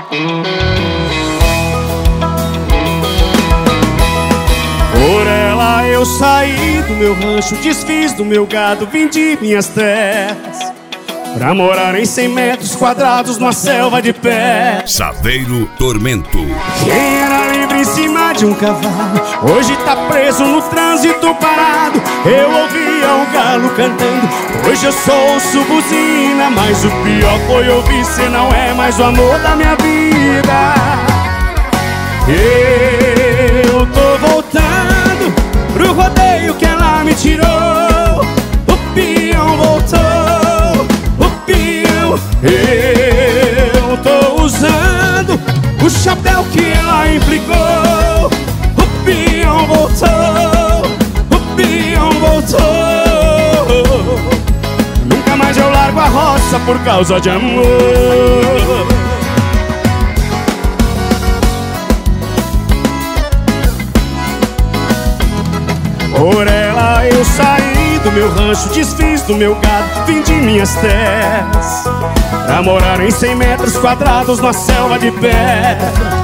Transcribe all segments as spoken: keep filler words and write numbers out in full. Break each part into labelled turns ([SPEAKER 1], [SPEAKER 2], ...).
[SPEAKER 1] Por ela eu saí do meu rancho, desfiz do meu gado, vendi minhas terras pra morar em cem metros quadrados numa selva de pé.
[SPEAKER 2] Saveiro Tormento.
[SPEAKER 1] Quem era livre em cima de um cavalo hoje tá preso no trânsito parado. Eu ouvia o galo cantando, hoje eu sou ouço buzina. Mas o pior foi ouvir, cê não é mais o amor da minha vida. Eu tô voltando pro rodeio que ela me tirou. O peão voltou, o peão. Eu tô usando o chapéu que ela implicou. O peão voltou, o peão voltou. Nunca mais eu largo a roça por causa de amor. Por ela eu saí do meu rancho, desfiz do meu gado, vendi minhas terras pra morar em cem metros quadrados na selva de pedra.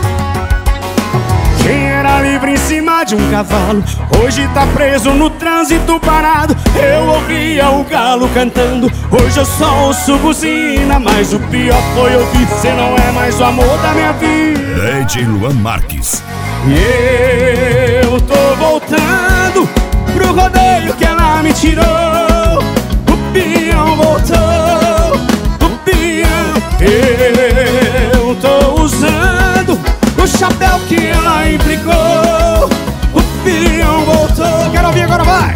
[SPEAKER 1] Quem era livre em cima de um cavalo hoje tá preso no trânsito parado. Eu ouvia o galo cantando, hoje eu só ouço buzina. Mas o pior foi ouvir, cê não é mais o amor da minha vida.
[SPEAKER 2] D J Luan Marques.
[SPEAKER 1] E eu tô voltando pro rodeio que ela me tirou. O peão voltou, o peão. Eu tô usando o chapéu que ela implicou. O peão voltou. Quero ouvir agora, vai!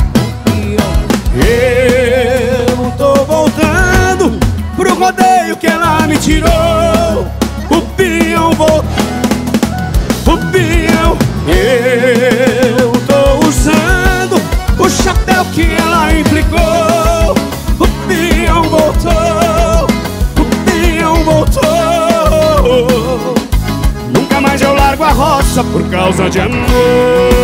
[SPEAKER 1] Eu tô voltando pro rodeio que ela me tirou. O peão voltou, o peão. Eu tô usando o chapéu que ela implicou. O peão voltou, o peão voltou. Nunca mais eu largo a roça por causa de amor.